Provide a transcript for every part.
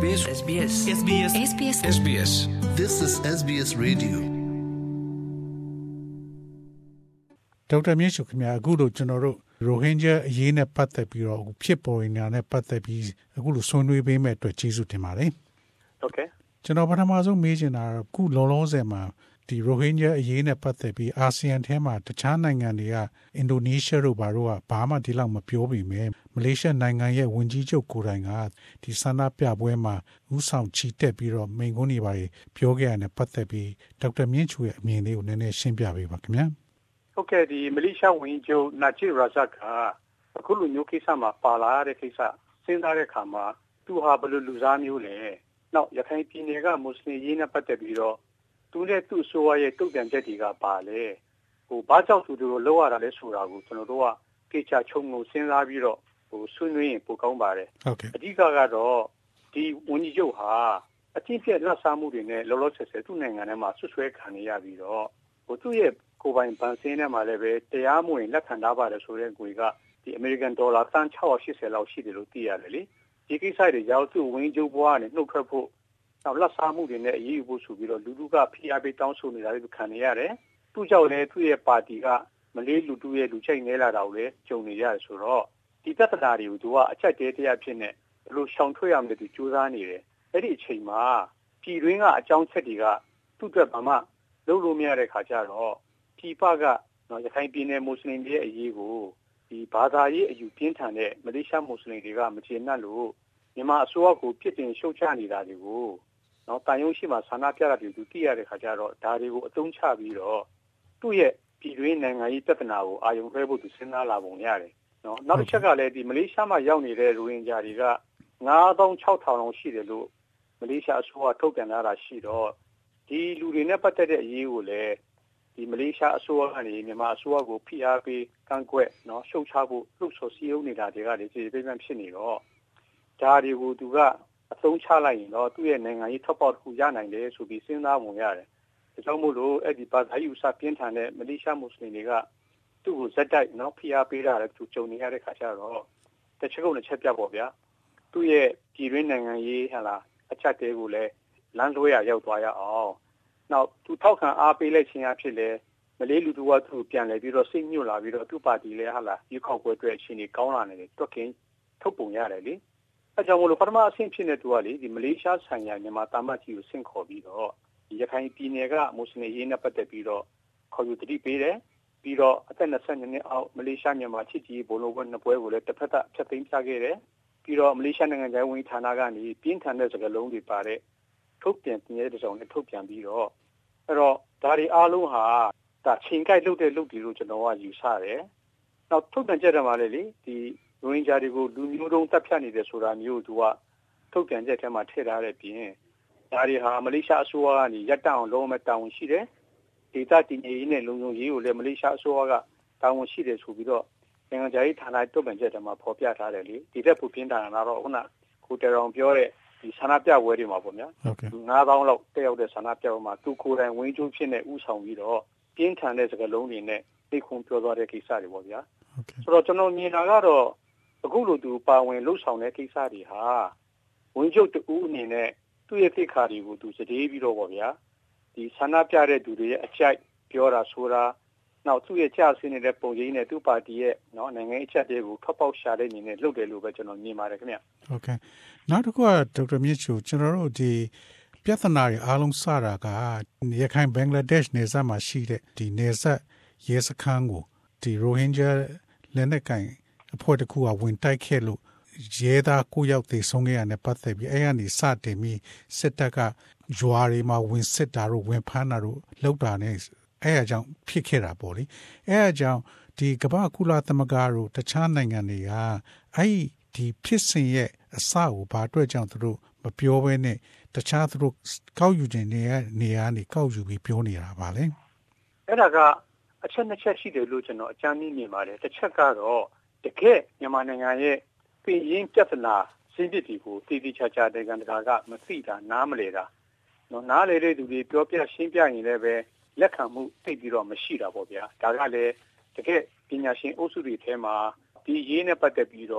SBS SBS SBS SBS SBS This is SBS Radio ဒေါက်တာမြင့်ရှုခင်ဗျာအခုလို့ကျွန်တော်တို့ရိုဟင်ဂျာအရေးနဲ့ပတ်သက်ပြီးတော့ဖြစ်ပေါ်နေတာနဲ့ပတ်သက်ပြီးအခုလို့ဆွေးနွေးပေးမဲ့အတွက်ကျေးဇူးတင်ပါတယ်။ Okay ကျွန်တော်ပထမဆုံးမေးချင်တာကအခုလုံးလုံးဆယ်မှာဒီရိုဟင်ဂျာအရေးနဲ့ပတ်သက်ပြီးအာဆီယံထဲမှာတခြားနိုင်ငံတွေကအင်ဒိုနီးရှားတို့ဘာလို့ဘာမှဒီလောက်မပြောပေမဲ့မလေးရှားနိုင်ငံရဲ့ဝန်ကြီးချုပ်ကိုယ်တိုင်ကဒီဆန္ဒပြပွဲမှာဥဆောင်ချီတက်ပြီးတော့မိန့်ခွန်းတွေပါပြောခဲ့ရတဲ့ပတ်သက်ပြီးဒေါက်တာမြင့်ချူရဲ့အမြင်လေးကိုနည်းနည်းရှင်းပြပေးပါခင်ဗျာ။ဟုတ်ကဲ့ဒီမလေးရှားဝန်ကြီးချုပ်နာဂျစ်ရာဇတ်ကအခုလိုမျိုးကိစ္စမှာပါလာတဲ့ကိစ္စစဉ်းစားတဲ့အခါမှာသူဟာဘယ်လိုလူစားမျိုးလဲနောက်ရခိုင်ပြည်နယ်ကမွတ်စလင်ရေးနဲ့ပတ်သက်ပြီးတော့သူနဲ့သူ့ဆိုရရဲ့တုတ်တန်ချက်တွေကပါလေဘာကြောင့်သူတို့လောက်ရတာလဲဆိုတာကိုကျွန်တော်တို့ကကိစ္စချုံကိုစဉ်းစားပြီးတော့ဆွေးနွေးရင်ပိုကောင်းပါတယ်ဟုတ်ကဲ့အဓိကကတော့ဒီဝန်ကြီးချုပ်ဟာအချင်းချင်းလက်စားမှုတွေနဲ့လောလောဆယ်ဆယ်သူ့နိုင်ငံထဲမှာဆွဆွဲခံနေရပြီးတော့သူ့ရဲ့ကိုယ်ပိုင်ဗန်စင်းထဲမှာလည်းပဲတရားမဝင်လက်ခံထားပါတယ်ဆိုတဲ့ငွေကဒီအမေရိကန်ဒေါ်လာတန်680လောက်ရှိတယ်လို့သိရတယ်လေဒီကိစ္စတွေကြောင့်သူ့ဝန်ကြီးချုပ်ဘဝနဲ့နှုတ်ထွက်ဖို့နောက်လက်စားမှုတွေနဲ့အရေးယူဖို့ဆိုပြီးတော့လူထုကဖိအားပေးတောင်းဆိုနေတာတွေခံနေရတယ်သူ့ကြောင့်လည်းသူ့ရဲ့ပါတီကမလေးလူထုရဲ့လူချိတ်နေလာတာကိုလည်းကြုံနေရတယ်ဆိုတော့ဒီပြဿနာတွေကိုသူကအချက်တဲတရားဖြစ်နေဘယ်လိုရှောင်ထွက်ရမလဲသူစူးစမ်းနေတယ်အဲ့ဒီအချိန်မှာပြည်တွင်းကအကြောင်းချက်တွေကသူ့အတွက်ဘာမှလုပ်လို့မရတဲ့ခါကျတော့ပြည်ပကရခိုင်ပြည်နယ်မွတ်စလင်တွေရဲ့အရေးကိုဒီဘာသာရေးအယူပြင်းထန်တဲ့မလေးရှားမွတ်စလင်တွေကမကျေနပ်လို့မြန်မာအစိုးရကိုပြစ်တင်ရှုတ်ချနေတာတွေကိုတန်ရုံးရှိမှဆန္ဒပြတာတွေကိုသိရတဲ့ခါကျတော့ဒါတွေကိုအသုံးချပြီးတော့သူ့ရဲ့ပြည်တွင်းနိုင်ငံရေးပြဿနာကိုအာရုံလွှဲဖို့သူစဉ်းစားလာပုံရတယ်နောက်တစ်ချက်ကလည်းဒီမလေးရှားမှာရောက်နေတဲ့ရိုဟင်ဂျာတွေက96,000လောက်ရှိတယ်လို့မလေးရှားအစိုးရထုတ်ပြန်လာတာရှိတော့ဒီလူတွေနဲ့ပတ်သက်တဲ့အရေးကိုလည်းဒီမလေးရှားအစိုးရကနေမြန်မာအစိုးရကိုဖိအားပေးကန့်ကွက်ရှုတ်ချဖို့လှုပ်ဆော်စည်းရုံးနေတာတွေကလည်းခြေပြင်းဖြစ်နေတော့ဒါတွေကိုသူကအသုံးချလိုက်ရင်တော့သူ့ရဲ့နိုင်ငံရေးထောက်ပေါက်တစ်ခုရနိုင်တယ်ဆိုပြီးစဉ်းစားပုံရတယ်။ဒါကြောင့်မို့လို့အဲ့ဒီဘာသာရေးဥစားပြင်းထန်တဲ့မလေးရှားမွတ်စလင်တွေကသူ့ကိုဇက်တိုက်ဖိအားပေးတာလည်းသူကြုံနေရတဲ့ခါကျတော့တစ်ချက်ကုန်တစ်ချက်ပြပေါ့ဗျာ။သူ့ရဲ့ပြည်တွင်းနိုင်ငံရေးအချက်တွေကိုလည်းလမ်းလွှဲရောက်သွားရအောင်။နောက်သူထောက်ခံအားပေးလိုက်ခြင်းအဖြစ်လည်းမလေးလူတို့ကသူ့ပြန်လဲပြီးတော့စိတ်ညှို့လာပြီးတော့သူ့ပါတီလည်းရွေးကောက်ပွဲအတွက်အချိန်ကြီးကောင်းလာနေတယ်တွက်ကင်းထုတ်ပုံရတယ်လေ။အဲကြောင့်မို့လို့ပထမအဆင့်ဖြစ်နေသူကလေဒီမလေးရှားဆိုင်ရာမြန်မာတာမတ်ကြီးကိုဆင့်ခေါ်ပြီးတော့ရခိုင်ပြည်နယ်ကမွတ်စလင်ရေးနဲ့ပတ်သက်ပြီးတော့ခေါ်ယူတတိပေးတယ်ပြီးတော့အသက်22နှစ်အောက်မလေးရှားမြန်မာချစ်ကြည်ဘုံလုံးဘွဲ့နှစ်ပွဲကိုလည်းတစ်ဖက်ကဖျက်သိမ်းပြခဲ့တယ်ပြီးတော့မလေးရှားနိုင်ငံသားဝန်ကြီးဌာနကနေပြင်းထန်တဲ့စကားလုံးတွေပါတဲ့ထုတ်ပြန်ပြတဲ့ကြောင့်လည်းထုတ်ပြန်ပြီးတော့အဲ့တော့ဒါတွေအားလုံးဟာဒါချိန်ကိုက်လုပ်တဲ့လုပ်တွေလို့ကျွန်တော်ကယူဆတယ်နောက်ထုတ်ပြန်ချက်တွေမှာလည်းလေဒီရိုဟင်ဂျာတွေကိုလူမျိုးတုံးတပ်ဖြတ်နေတယ်ဆိုတာမျိုးသူကထုတ်ပြန်ချက်ထဲမှာထည့်ထားတဲ့ပြင်ဒါတွေဟာမလေးရှားအစိုးရကနေရပ်တန့်အောင်လုပ်မဲ့တာဝန်ရှိတယ်ဒေသတည်ငြိမ်ရေးနဲ့လုံခြုံရေးကိုလည်းမလေးရှားအစိုးရကတာဝန်ရှိတယ်ဆိုပြီးတော့နိုင်ငံခြားရေးဌာနထုတ်ပြန်ချက်ထဲမှာဖော်ပြထားတယ်လေဒီတက်ပူပြင်းတာကတော့ခုနကိုတေရောင်ပြောတဲ့ဒီဆန္ဒပြပွဲတွေမှာပေါ့ဗျာ9000လောက်တက်ရောက်တဲ့ဆန္ဒပြပွဲမှာသူကိုယ်တိုင်ဝင်းကျိုးဖြစ်နေဥဆောင်ပြီးတော့ပြင်းထန်တဲ့စကားလုံးတွေနဲ့သိခုံပြောသွားတဲ့ကိစ္စတွေပေါ့ဗျာဆိုတော့ကျွန်တော်မြင်တာကတော့အခုလိုသူပါဝင်လှုပ်ဆောင်တဲ့ကိစ္စတွေဟာဝန်ချုပ်တူအနေနဲ့သူ့ရဲ့သိက္ခာတွေကိုသူစတေးပြီးတော့ပေါ့ဗျာဒီဆန္ဒပြတဲ့သူတွေရဲ့အကြိုက်ပြောတာဆိုတာနောက်သူ့ရဲ့ကြာဆင်းနေတဲ့ပုံရိပ်နဲ့သူ့ပါတီရဲ့နိုင်ငံအချက်တွေကိုထွက်ပေါက်ရှာတဲ့အနေနဲ့လုပ်တယ်လို့ပဲကျွန်တော်မြင်ပါတယ်ခင်ဗျဟုတ်ကဲ့နောက်တစ်ခုကဒေါက်တာမြင့်ချူကျွန်တော်တို့ဒီပြဿနာတွေအားလုံးစတာကရခိုင်ဘင်္ဂလားဒေ့ရှ်နယ်စပ်မှာရှိတဲ့ဒီနယ်စပ်ရဲစခန်းကိုဒီရိုဟင်ဂျာလက်နက်ကိုင်အဖွဲ့တစ်ခုကဝင်တိုက်ခဲ့လို့ရဲသား9ယောက်သေဆုံးခဲ့ရတဲ့ပတ်သက်ပြီးအဲ့ကနေစတင်ပြီးစစ်တပ်ကရွာတွေမှာဝင်စစ်တာတို့ဝင်ဖမ်းတာတို့လုပ်တာ ਨੇ အဲ့အကြောင်းဖြစ်ခဲ့တာပေါ့လေအဲ့အကြောင်းဒီကမ္ဘာကုလသမဂ္ဂတို့တခြားနိုင်ငံတွေကအဲ့ဒီဖြစ်စဉ်ရဲ့အစကိုဘာအတွက်ကြောင့်သူတို့မပြောဘဲနဲ့တခြားသူတို့ကောက်ယူခြင်းနေရာနေကောက်ယူပြီးပြောနေတာပါလေအဲ့ဒါကအချက်နှစ်ချက်ရှိတယ်လို့ကျွန်တော်အကြမ်းမြင်ပါတယ်တစ်ချက်ကတော့တကယ်မြန်မာနိုင်ငံရဲ့ပြည်ရင်းပြဿနာစိစစ်တီကိုတည်တည်ချာချာနိုင်ငံတကာကမသိတာနားမလဲတာနားလေတဲ့သူတွေပြောပြရှင်းပြရင်လည်းပဲလက်ခံမှုသိပြီးတော့မရှိတာပေါ့ဗျာဒါကလည်းတကယ်ပညာရှင်အုပ်စုတွေထဲမှာဒီရေးနဲ့ပတ်သက်ပြီးတော့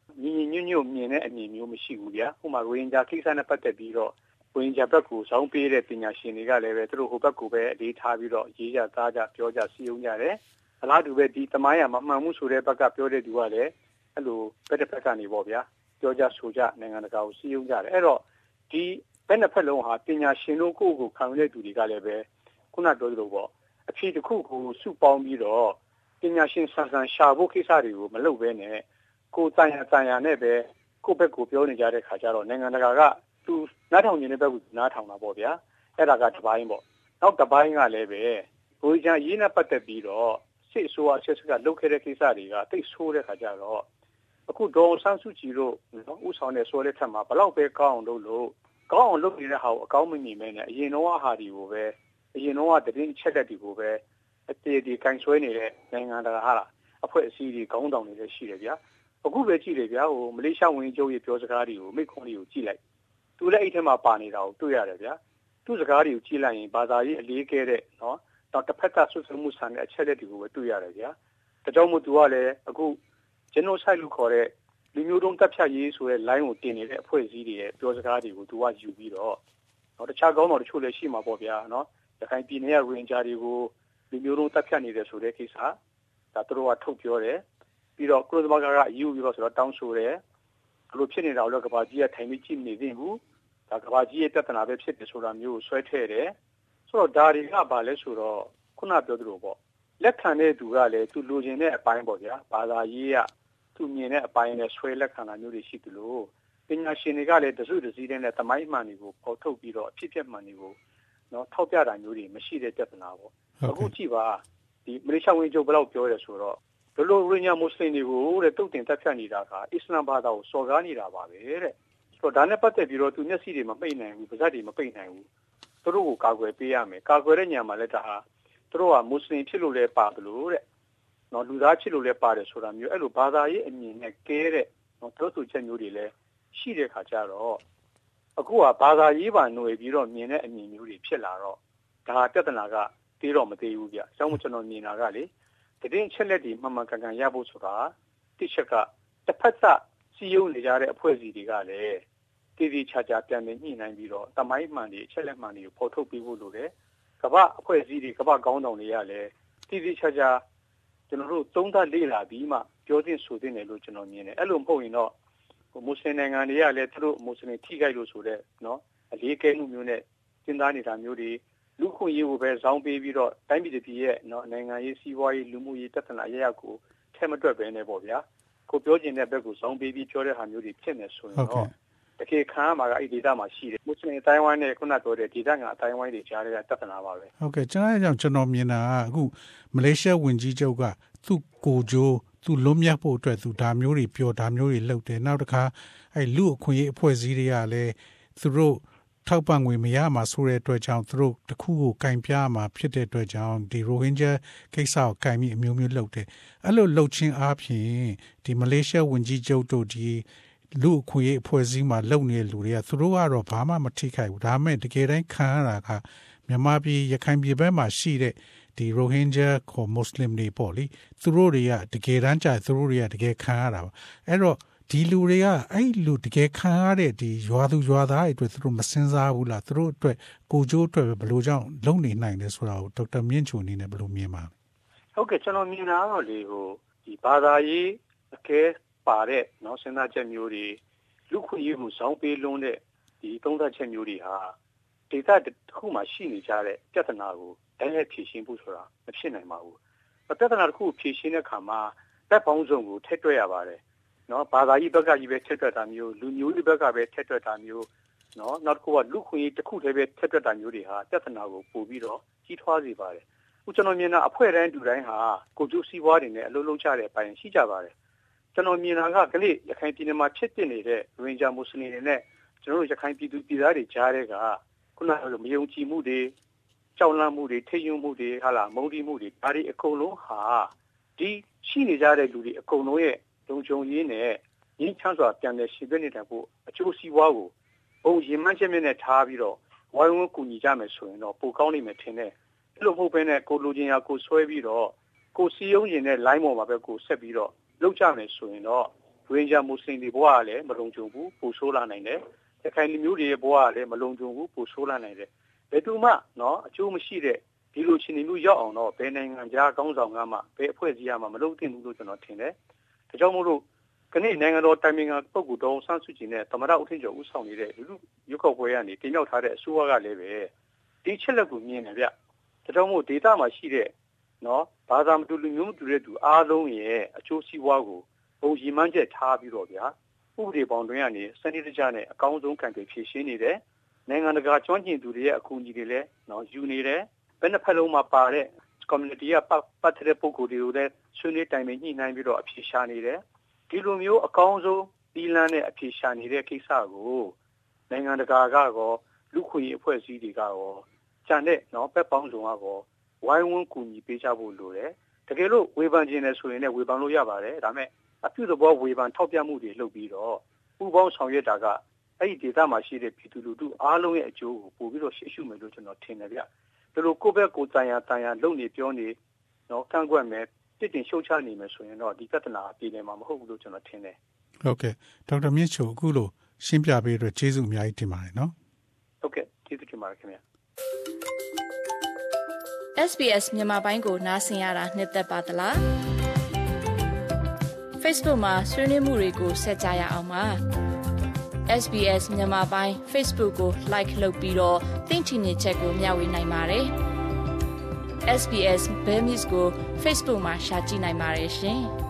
ညီညွတ်မြင်တဲ့အမြင်မျိုးမရှိဘူးဗျာဥပမာရိုဟင်ဂျာကိစ္စနဲ့ပတ်သက်ပြီးတော့ရိုဟင်ဂျာဘက်ကိုစောင်းပေးတဲ့ပညာရှင်တွေကလည်းပဲသူတို့ဟိုဘက်ကိုပဲအလေးထားပြီးတော့ရေးကြသားကြပြောကြစီရင်ကြတယ်အလားတူပဲဒီတမိုင်းရမမှန်မှုဆိုတဲ့ဘက်ကပြောတဲ့သူကလည်းအဲ့လိုဘက်တစ်ဖက်ကနေပေါ့ဗျာပြောကြဆိုကြနိုင်ငံတကာကိုစီရင်ကြတယ်အဲ့တော့ဒီဘက်နှစ်ဖက်လုံးဟာပညာရှင်တို့ကိုခံရတဲ့သူတွေကလည်းပဲခုနပြောသလိုပေါ့အဖြစ်တစ်ခုကိုစုပေါင်းပြီးတော့ပညာရှင်ဆန်ရှာဖို့ကိစ္စတွေကိုမလုပ်ဘဲနဲ့ကိုယ်တန်ရနဲ့ပဲကိုယ့်ဘက်ကိုပြောနေကြတဲ့ခါကျတော့နိုင်ငံတကာကသူနားထောင်နေတဲ့ဘက်ကိုနားထောင်တာပေါ့ဗျာအဲ့ဒါကတစ်ပိုင်းပေါ့နောက်တစ်ပိုင်းကလည်းပဲဘိုးချာရေးနဲ့ပတ်သက်ပြီးတော့စစ်အစိုးရဆက်စကလုပ်ခဲ့တဲ့ကိစ္စတွေကတိတ်ဆိုးတဲ့ခါကျတော့အခုဒေါ်ဆန်းစုကြည်တို့ဥဆောင်တဲ့ဆိုတဲ့ထက်မှာဘလောက်ပဲကောင်းအောင်လုပ်နေတဲ့ဟာကိုအကောင်းမမြင်မဲနဲ့အရင်တော့ဟာဒီကိုပဲအရင်တော့တည်င်းချက်လက်တွေကိုပဲအတေးဒီကန်ဆွဲနေတဲ့နိုင်ငံတကာဟာလားအဖွဲ့အစည်းတွေခေါင်းဆောင်တွေလည်းရှိတယ်ဗျာအခုပဲကြည့်တယ်ဗျာဟိုမလေးရှားဝန်ကြီးချုပ်ရဲ့ပြောစကားတွေကိုမိတ်ခွန်းတွေကိုကြည့်လိုက်သူလည်းအဲ့ထဲမှာပါနေတာကိုတွေ့ရတယ်ဗျာသူ့စကားတွေကိုကြည့်လိုက်ရင်ဘာသာရေးအလေးကဲတဲ့နော်တော့တစ်ဖက်ကဆွဆွမှုဆန်တဲ့အချက်လက်တွေကိုပဲတွေ့ရတယ်ဗျာဒါကြောင့်မို့သူကလည်းအခုgenocide လို့ခေါ်တဲ့လူမျိုးတုံးတပ်ဖြတ်ရေးဆိုတဲ့ line ကိုတင်နေတဲ့အဖွဲ့အစည်းတွေရဲ့ပြောစကားတွေကိုသူကယူပြီးတော့တခြားကောင်းတော်တချို့လည်းရှိမှာပေါ့ဗျာနော်ရခိုင်ပြည်နယ်ကရိုဟင်ဂျာတွေကိုလူမျိုးတုံးတပ်ဖြတ်နေတယ်ဆိုတဲ့ကိစ္စဒါသူတို့ကထုတ်ပြောတယ်ပြီးတော့ကုလသမဂ္ဂကအယူပြီးတော့ဆိုတော့တောင်းဆိုတယ်ဘလို့ဖြစ်နေတာလို့ကဘာကြီးကထိုင်ပြီးကြည့်နေသေးဘူးဒါကဘာကြီးရဲ့ပြဿနာပဲဖြစ်တယ်ဆိုတာမျိုးကိုဆွဲထည့်တယ်ဆိုတော့ဒါတွေကဘာလဲဆိုတော့ခုနပြောသလိုပေါ့လက်ခံတဲ့သူကလည်းသူလိုချင်တဲ့အပိုင်းပေါ့ဗျာဘာသာရေးကသူမြင်တဲ့အပိုင်းနဲ့ဆွဲလက်ခံတာမျိုးတွေရှိသလိုပညာရှင်တွေကလည်းတစုတစည်းတဲ့သမိုင်းမှန်တွေကိုပေါ်ထုတ်ပြီးတော့အဖြစ်အပျက်မှန်တွေကိုနော်ထောက်ပြတာမျိုးတွေမရှိတဲ့ပြဿနာပေါ့အခုကြည့်ပါဒီမလေးရှားဝန်ကြီးချုပ်ဘယ်လောက်ပြောရဲဆိုတော့ဘလို့ရိုဟင်ဂျာမွတ်စလင်တွေကိုတဲ့တုတ်တင်တပ်ဖြတ်နေတာကအစ္စလာမ်ဘာသာကိုစော်ကားနေတာပါပဲတဲ့ဆိုတော့ဒါနဲ့ပတ်သက်ပြီးတော့သူမျက်စိတွေမပိတ်နိုင်ဘူးပါးစပ်တွေမပိတ်နိုင်ဘူးသူတို့ကိုကာကွယ်ပေးရမယ်ကာကွယ်တဲ့ညမှာလည်းဒါဟာသူတို့ကမွတ်စလင်ဖြစ်လို့လည်းပါတယ်လို့တဲ့နော်လူသားဖြစ်လို့လည်းပါတယ်ဆိုတာမျိုးအဲ့လိုဘာသာရေးအမြင်နဲ့ကဲတဲ့နော်ပြောဆိုချက်မျိုးတွေလည်းရှိတဲ့ခါကျတော့အခုကဘာသာရေးပါຫນွေပြီးတော့မြင်တဲ့အမြင်မျိုးတွေဖြစ်လာတော့ဒါပြဿနာကတေးတော့မသေးဘူးဗျအကြောင်းကျွန်တော်မြင်တာကလေတည်င်းချက်လက်တွေမှန်မှန်ကန်ကန်ရဖို့ဆိုတာတိချက်ကတစ်ဖက်သက်စီယုံနေကြတဲ့အဖွဲ့အစည်းတွေကလည်းတည်တည်ချာချာပြန်နေညှိနှိုင်းပြီးတော့တမိုင်းမှန်တွေချက်လက်မှန်တွေကိုဖော်ထုတ်ပေးဖို့လိုတယ်ကမ္ဘာအဖွဲ့အစည်းတွေကမ္ဘာကောင်းဆောင်တွေကလည်းတည်တည်ချာချာကျွန်တော်တို့သုံးသပ်လေ့လာပြီးမှပြောသင့်ဆိုသင့်တယ်လို့ကျွန်တော်မြင်တယ်အဲ့လိုမဟုတ်ရင်တော့မွတ်စလင်နိုင်ငံတွေကလည်းသူတို့မွတ်စလင်ထိခိုက်လို့ဆိုတဲ့နော်အလေးကဲမှုမျိုးနဲ့စဉ်းစားနေတာမျိုးတွေလူခွင့်ရေးကိုပဲဇောင်းပေးပြီးတော့တိုင်းပြည်တစ်ပြည်ရဲ့နော်နိုင်ငံရေးစီးပွားရေးလူမှုရေးတက်တနာရရကိုထဲမတွက်ပဲနေပေါ့ဗျာကိုပြောချင်တဲ့ဘက်ကိုဇောင်းပေးပြီးပြောတဲ့ဟာမျိုးတွေဖြစ်နေဆိုရင်တော့တကယ်ခံရမှာကအဲ့ဒီဒေသမှာရှိတယ်မွတ်စလင်အတိုင်းဝိုင်းနဲ့ခုနပြောတဲ့ဒေသကအတိုင်းဝိုင်းတွေကြားတဲ့တက်တနာပါပဲဟုတ်ကဲ့ကျွန်တော်မြင်တာကအခုမလေးရှားဝန်ကြီးချုပ်ကသူ့ကိုဂျိုးသူလွတ်မြောက်ဖို့အတွက်သူဒါမျိုးတွေပြောဒါမျိုးတွေလုပ်တယ်နောက်တစ်ခါအဲ့လူအခွင့်အရေးအဖွဲ့အစည်းတွေကလည်းသူတို့ထောက်ပံ့ငွေမရမှာဆိုတဲ့အတွက်ကြောင့်သူတို့တခုကိုကင်ပြမှာဖြစ်တဲ့အတွက်ကြောင့်ဒီရိုဟင်ဂျာကိစ္စကိုကင်ပြီးအမျိုးမျိုးလုပ်တယ်အဲ့လိုလုပ်ချင်းအားဖြင့်ဒီမလေးရှားဝန်ကြီးချုပ်တို့ဒီလူအခွင့်အရေးအဖွဲ့အစည်းမှာလုပ်နေတဲ့လူတွေကသူတို့ကတော့ဘာမှမထိခိုက်ဘူးဒါပေမဲ့တကယ်တမ်းခံရတာကမြန်မာပြည်ရခိုင်ပြည်ဘက်မှာရှိတဲ့ဒီရိုဟင်ဂျာကိုမွတ်စလင်တွေပေါ့လေသူတို့တွေကတကယ်တမ်းကျသူတို့တွေကတကယ်ခံရတာပါအဲ့တော့ဒီလူတွေကအဲ့လူတကယ်ခံရတဲ့ဒီရွာသူရွာသားတွေအတွက်သူတို့မစင်စားဘူးလားသူတို့အတွက်ကိုကျိုးအတွက်ဘယ်လိုကြောင့်လုံနေနိုင်လဲဆိုတာကိုဒေါက်တာမြင့်ချိုအနေနဲ့ဘယ်လိုမြင်ပါလဲဟုတ်ကဲ့ကျွန်တော်မြင်တာတော့လေဟိုဒီဘာသာရေးအကဲပါတဲ့နော်စဉ်းစားချက်မျိုးတွေလူခွင့်ရေးကိုဇောင်းပေးလွန်းတဲ့ဒီသုံးသပ်ချက်မျိုးတွေဟာဒေသတစ်ခုမှာရှိနေကြတဲ့ပြဿနာကိုတိုင်းရဲ့ဖြေရှင်းဖို့ဆိုတာမဖြစ်နိုင်ပါဘူးပြဿနာတစ်ခုဖြေရှင်းတဲ့အခါမှာတပ်ပေါင်းစုံကိုထည့်တွက်ရပါတယ်နော်ဘာသာရေးဘက်ကကြီးပဲထည့်တွက်တာမျိုးလူမျိုးရေးဘက်ကပဲထည့်တွက်တာမျိုးနော်နောက်တစ်ခုကလူခွင့်ရေးတစ်ခုတည်းပဲထည့်တွက်တာမျိုးတွေဟာပြဿနာကိုပို့ပြီးတော့ကြီးထွားစေပါတယ်အခုကျွန်တော်မြင်တာအဖွဲ့တိုင်းလူတိုင်းဟာကိုကျိုးစီးပွားတွေနဲ့အလုပ်လုပ်ကြတဲ့အပိုင်းရှိကြပါတယ်ကျွန်တော်မြင်တာကကလေးရခိုင်ပြည်နယ်မှာဖြစ်တင်နေတဲ့ရိုဟင်ဂျာမွတ်စလင်တွေနဲ့ကျွန်တော်တို့ရခိုင်ပြည်သူပြည်သားတွေကြားတဲ့ကခုနကလိုမယုံကြည်မှုတွေကြောက်လန့်မှုတွေထိတ်ယွံမှုတွေဟာလာမုန်းတီးမှုတွေဒါတွေအကုန်လုံးဟာဒီရှိနေကြတဲ့လူတွေအကုန်လုံးရဲ့လုံခြုံရေးနဲ့ရင်းချမ်းစွာပြန်လည်ရှင်ပြနေတဲ့ဖို့အကျိုးစီးပွားကိုဘုံရင်မှန်းချက်နဲ့ထားပြီးတော့ဝိုင်းဝန်းကူညီကြမယ်ဆိုရင်တော့ပိုကောင်းနိုင်မယ်ထင်တယ်အဲ့လိုမဟုတ်ဘဲနဲ့ကိုလူချင်းရာကိုဆွဲပြီးတော့ကိုစီယုံရင်တဲ့ line ပေါ်မှာပဲကိုဆက်ပြီးတော့လောက်ကြမယ်ဆိုရင်တော့ရိုဟင်ဂျာမွတ်စလင်တွေဘဝကလည်းမလုံခြုံဘူးပိုဆိုးလာနိုင်တယ်ရခိုင်လူမျိုးတွေရဲ့ဘဝကလည်းမလုံခြုံဘူးပိုဆိုးလာနိုင်တယ်ဘယ်သူမှနော်အကျိုးမရှိတဲ့ဒီလိုရှင်နေမျိုးရောက်အောင်တော့ဘယ်နိုင်ငံကြားကောင်းဆောင်ကမှဘယ်အဖွဲ့အစည်းမှမလုပ်သင့်ဘူးလို့ကျွန်တော်ထင်တယ်ဒါကြောင့်မို့လို့ခဏနိုင်ငံတော်တိုင်ပင်ခံပုဂ္ဂိုလ်တော်ဆန်းစုကြည်နဲ့သမ္မတဦးထင်ကျော်ဦးဆောင်နေတဲ့လူရုပ်ောက်ပွဲကနေတင်ရောက်ထားတဲ့အစိုးရကလည်းပဲဒီချက်လက်ကိုမြင်တယ်ဗျဒါကြောင့်မို့ဒေသမှာရှိတဲ့နော်ဘာသာမတူလူမျိုးမတူတဲ့သူအားလုံးရဲ့အကျိုးစီးပွားကိုဘုံရည်မှန်းချက်ထားပြီးတော့ဗျာဥပဒေပေါင်းတွင်ကနေစနစ်တကျနဲ့အကောင်းဆုံးကံကြွေဖြည့်ရှင်းနေတယ်နိုင်ငံတကာကျွမ်းကျင်သူတွေရဲ့အကူအညီတွေလည်းနော်ယူနေတယ်ဘယ်နှစ်ဖက်လုံးမှာပါတဲ့ community ကပတ်သက်တဲ့ပုဂ္ဂိုလ်တွေကိုလည်းဆွေးနွေးတိုင်ပင်ညှိနှိုင်းပြီးတော့အဖြေရှာနေတယ်ဒီလိုမျိုးအကောင်းဆုံးဒီလန်းနဲ့အဖြေရှာနေတဲ့ကိစ္စကိုနိုင်ငံတကာကတော့လူခွင့်ရေးအဖွဲ့အစည်းတွေကရောကြံတဲ့နော်ဘက်ပေါင်းစုံကတော့ဝိုင်းဝန်းကူညီပေးကြဖို့လိုတယ်တကယ်လို့ဝေဖန်ခြင်းနဲ့ဆိုရင်လည်းဝေဖန်လို့ရပါတယ်ဒါပေမဲ့အပြုသဘောဝေဖန်ထောက်ပြမှုတွေလုပ်ပြီးတော့ပူပေါင်းဆောင်ရွက်တာကအဲ့ဒီဒေသမှာရှိတဲ့ပြည်သူလူထုအားလုံးရဲ့အကျိုးကိုပို့ပြီးတော့ရှေ့ရှုမယ်လို့ကျွန်တော်ထင်တယ်ဗျဒီလိုကိုယ့်ဘက်ကိုတန်ရာလုံနေပြောနေနော်ကန့်ကွက်မယ်ပြစ်တင်ရှုတ်ချနေမယ်ဆိုရင်တော့ဒီပြဿနာအပြေလည်မှာမဟုတ်ဘူးလို့ကျွန်တော်ထင်တယ်ဟုတ်ကဲ့ဒေါက်တာမြင့်ချိုအခုလိုရှင်းပြပေးအတွက်ကျေးဇူးအများကြီးတင်ပါတယ်နော်ဟုတ်ကဲ့ကျေးဇူးတင်ပါတယ်ခင်ဗျာ SBS မြန်မာပိုင်းကိုနားဆင်ရတာနှစ်သက်ပါသလား Facebook မှာဆွေးနွေးမှုတွေကိုဆက်ကြရအောင်ပါ SBS မြန်မာပိုင်း Facebook ကို like လုပ်ပြီးတော့သင်ချင်တဲ့ချက်ကိုမျှဝေနိုင်ပါတယ် SBS Burmese ကို Facebook မှာ share ကြည့်နိုင်ပါတယ်ရှင်